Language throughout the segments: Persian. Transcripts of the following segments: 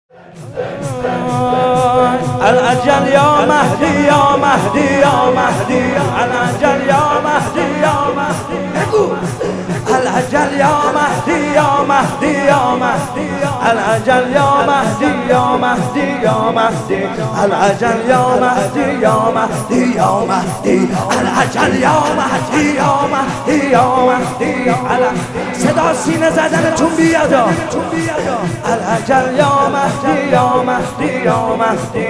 الأجل يا مهدي يا مهدي يا مهدي الأجل يا مهدي يا مهدي الأجل يا مهدي يا مهدي يا مهدي الأجل يا مهدي يا مهدي يا مهدي الأجل يا مهدي يا مهدي يا مهدي الأجل يا مهدي يا مهدي يا مهدي صدا سینه زدنتون بیاد الأجل يا مهدي يا مهدي يا مهدي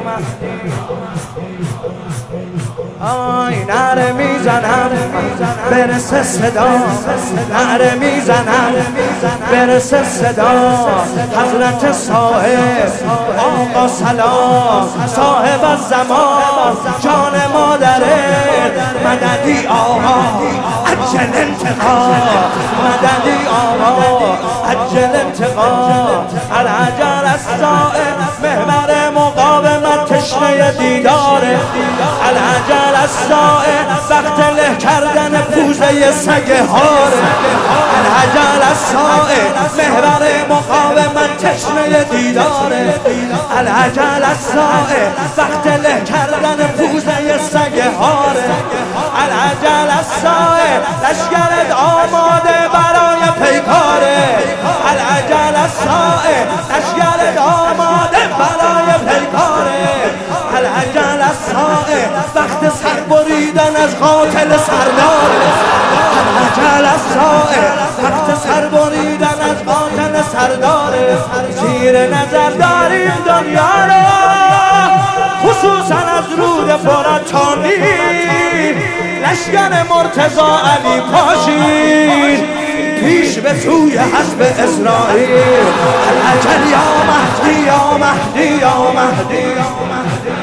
آی نعره میزنم برسه صدا نعره میزنم برسه صدا حضرت صاحب آقا سلام صاحب الزمان جان مادره مددی آقا عجل انتقام مددی آقا عجل انتقام العجل الصائم محور مقاومت تشنه دیداره العجل الصائم وقت له کردن پوزه سگ هاره العجل الصائم محور مقاومت تشنه دیداره العجل الصائم وقت له کردن پوزه سگ هاره العجل الصائم لشکرت آماده برای پیکاره العجل الصائم لشکرت آماده برای پیکاره العجل الصائم وقت سر بریدن از قاتل سرداره العجل الصائم وقت سر بریدن از قاتل سرداره زیر نظر داریم دنیا رو خصوصا از رود فرات تا نیل لشکر مرتضی علی پاشید پیش به سوی حزب اسرائیل العجل یا مهدی یا مهدی یا مهدی یا مهدی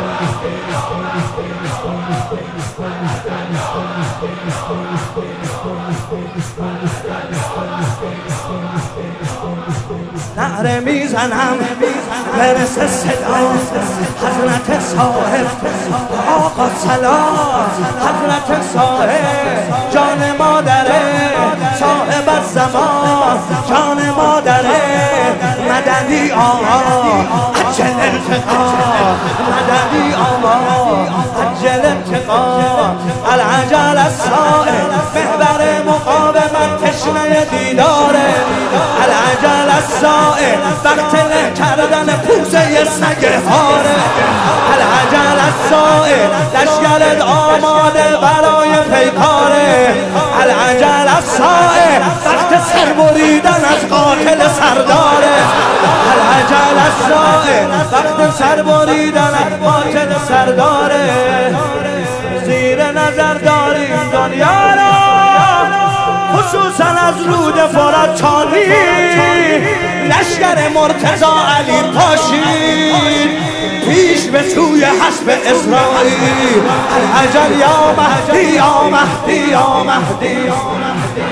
نعره میزنم برسه صدا حضرت صاحب آقا سلام حضرت صاحب جان مادره صاحب الزمان جان مادره مددی آقا عجل انتقام مددی آقا عجل انتقام العجل الصائم محور مقاومت تشنه دیداره العجل الصائم وقت له کردن پوزه سگ هاره العجل الصائم لشکرت آماده برای پیکاره العجل الصائم وقت سر بریدن از قاتل سرداره العجل الصائم وقت سر بریدن از قاتل سرداره زیر نظر داریم دنیا را خصوصا از رود فرات تا نیل لشکر مرتضی علی پاشید پیش به سوی حزب اسرائیل العجل یا مهدی یا مهدی یا مهدی یا مهدی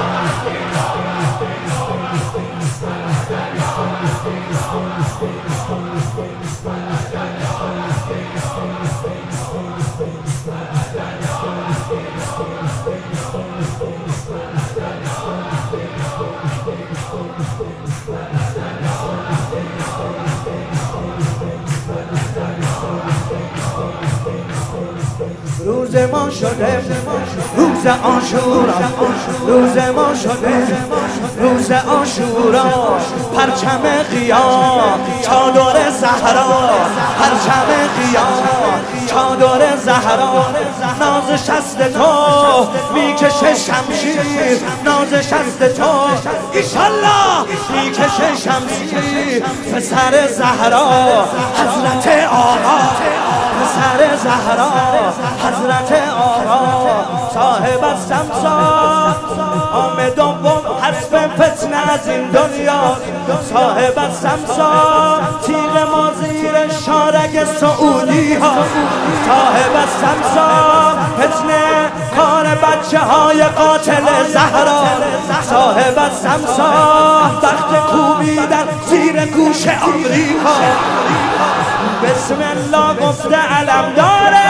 روز ما شده روز عاشورا روز ما شده روز عاشورا پرچم قیام چادر زهرا پرچم قیام چادر زهرا ناز شست تو میکشه شمشیر ناز شست تو ایشالله میکشه شمشیر پسر زهرا حضرت آقا پسر زهرا حضرت آقا صاحب السمسار آمد دوم حسب فتنه از این دنیا صاحب السمسار تیغ ما زیر شارگ سعودی ها صاحب السمسار فتنه کار بچه های قاتل زهرا صاحب السمسار وقت کوبیدن زیر گوش آمریکا بسم الله گفته علم داره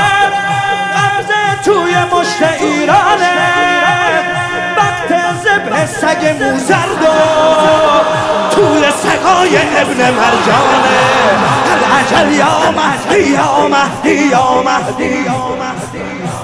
قبضه توی مشت ایرانه وقت ذبح سگ موزرد و طول سگای موسای ابن مرجانه. العجل یا مهدی یا مهدی یا مهدی یا مهدی.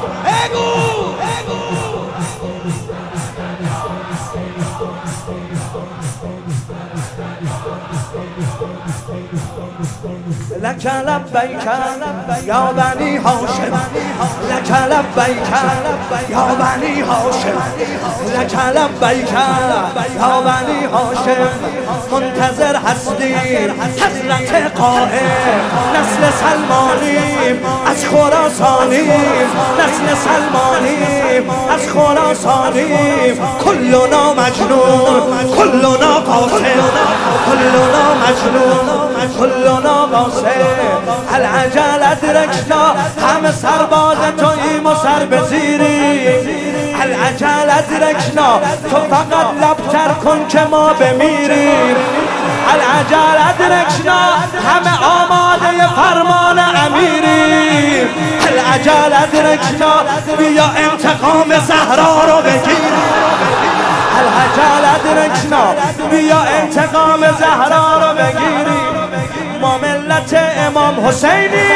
لك لبيك يا بني هاشم، لك لبيك يا بني هاشم، لك لبيك يا بني هاشم. منتظر هستیم حضرت قائم، نسل سلمانیم از خراسانیم، نسل سلمانیم از خراسانیم. کلنا مجنون کلنا قاسم، کلنا مجنون کلنا قاسم. العجل ادرکنا همه سرباز توییم و سر بزیریم. العجل ادرکنا تو فقط لبتر کن که ما بمیریم. العجل ادرکنا همه آماده فرمان امیریم. العجل ادرکنا بیا انتقام زهرا رو بگیریم. العجل ادرکنا بیا انتقام زهرا رو بگیریم. ما ملت امام حسینی،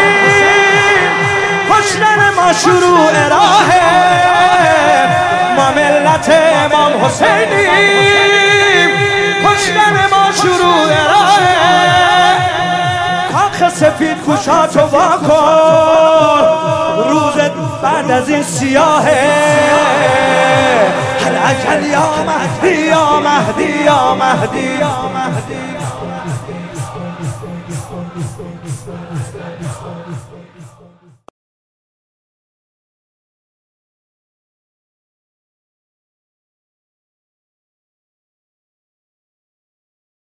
کشتن ما شروع راهه. ما ملت امام حسینی، کشتن ما شروع راهه. کاخ سفید گوشاتو واکن، روز بعد از این سیاهه. العجل یا مهدی یا مهدی یا مهدی یا مهدی.